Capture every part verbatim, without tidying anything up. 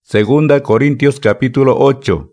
Segunda Corintios capítulo ocho.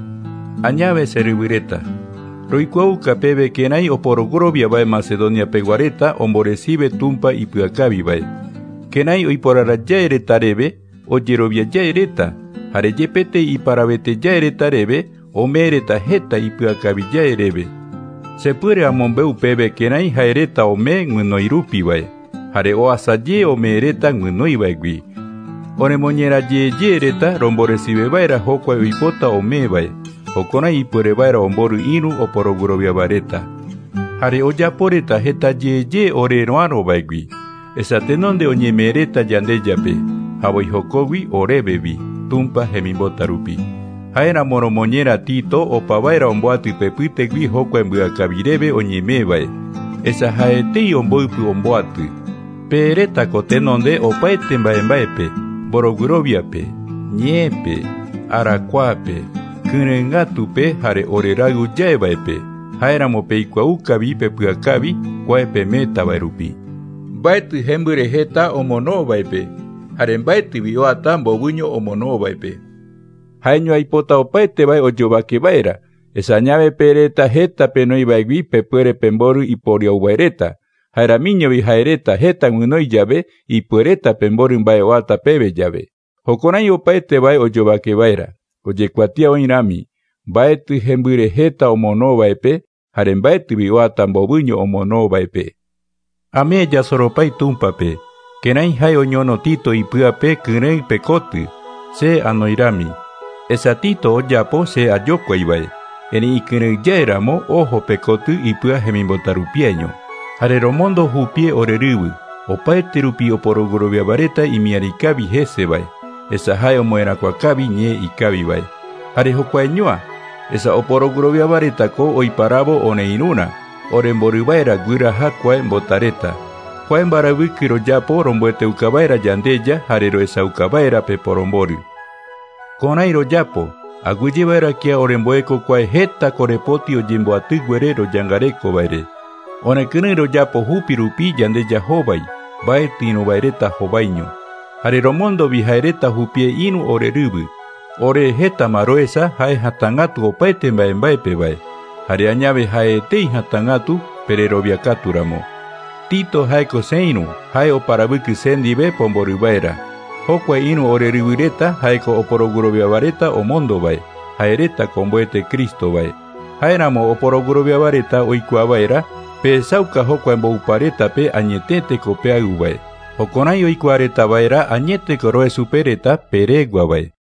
Añave seribireta. Roicuau capebe kenai oporogrovia vai Macedonia peguareta omborecibe tumpa y puacabi vai. Kenai oiporara jaereta rebe o jerovia jaereta. Hare jepete y paravete jaereta rebe o mereta heta y puacabi jaerebe. Se puere amombeu pebe kenai jaereta o me ngunoirupi vai. Hare o asaye o mereta ngunoi vai gui. Oremoñera ye yereta romborecibe vaira hokwa uipota o me vai. Okona ipure vaira omboru inu o porogrovia vareta. Hare oya poreta heta ye ye ore noaro vaigui. Esa tenonde oñe mereta yande yape. Havoi hokogui ore bebi. Tumpa hemimbota rupi. Haera moromoñera tito o pavaira omboatu pepute gui hokwa mbuakabirebe oñe me vai. Esa haetei omboipu omboatu. Pereta kotenonde opaete mbaembaepe. Boroguroviape, ñepe, aracuape, kyrengatupe hare oreragu jaevaepe, haeramope ikuaukavi pepuakavi, kuaepe metavaerupi. Mbaetɨ hembyreheta omonovaepe, hare mbaetɨvi oata mbovyño omonovaepe. Jaeño aipota opaetevae ojovakevaera, esa ñavepe reta heta penoivaegui pepuere pemboru iporiauvaereta. Jaeramiñovi jaereta heta nguinoi yave ipuereta pemboru mbae oata peve yave. Jokonai opaete vae ojovake vaera. Ojekuatia oirami. Mbaetɨ jembyre heta omonovaepe, jare mbaetɨvi oata mbovyño omonovaepe. Ame yasoropai tumpape. Kenai jae oñono Tito ipyape kyrei pekotɨ. Se anoirami. Esa Tito oyapo se ayokuai vae. Eri ikyrei yaeramo ojo pekotɨ ipya hemimbotarupiaño. Hare romondo jupie orerɨvɨ, opaete rupi oporogrovia vareta imiarikavi jese vai. Esa jae omoerakuakavi ñe ikavi vai. Hare jokuaeñoa, esa oporogrovia vareta ko oiparavo oneiruna, orembory vaera guiraja kuae mbotareta. Kuae mbaravɨkɨ royapo romboeteuka vaera yandeya jare roesauka vaera pe porombory. Konai royapo, agüye vaera kia oremboeko kuae heta korepoti oyemboatɨguere royangareko vaere. Onekyrɨi royapo jupi rupi yandeya hovai, mbaetɨ inu vaereta hovaiño. Hare romondovi jaereta jupie inu orerɨvɨ. Ore heta maroesa jae hatangatu opaete mbae mbaepe vae. Hare añave jaetei hatangatu pereroviakaturamo. Tito jaeko seinu, jae oparavɨkɨ sendive pombory vaera. Jokua inu orerɨvɨreta jaeko oporogurovia vareta omondo vae. Jaereta komboete Cristo vae. Jaeramo oporogurovia vareta oikua vaera. Pe sauka hokua mboupareta pe añetete ko peaɨvae. Jokonai oikuareta vaera añete koroe supereta peregua vae.